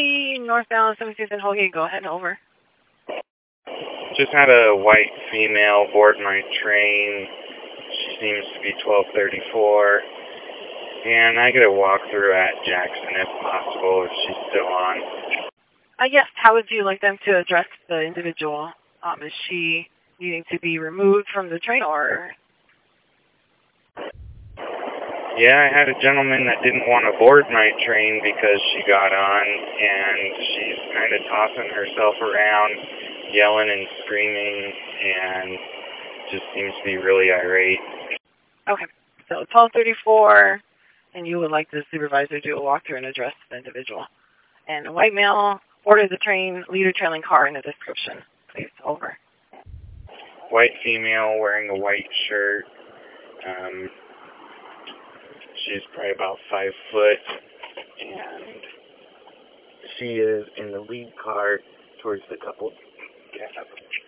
City, northbound 17th and Holgate. Go ahead, over. Just had a white female board my train. She seems to be 1234. And I get a walkthrough at Jackson if possible, if she's still on. Yes, how would you like them to address the individual? Is she needing to be removed from the train, or? Yeah, I had a gentleman that didn't want to board my train because she got on, and she's kind of tossing herself around, yelling and screaming, and just seems to be really irate. Okay, so 1234, and you would like the supervisor to do a walkthrough and address the individual. And a white male boarded the train, leader trailing car in the description. Please, over. White female wearing a white shirt. She's probably about 5 foot, and she is in the lead car towards the couple cab.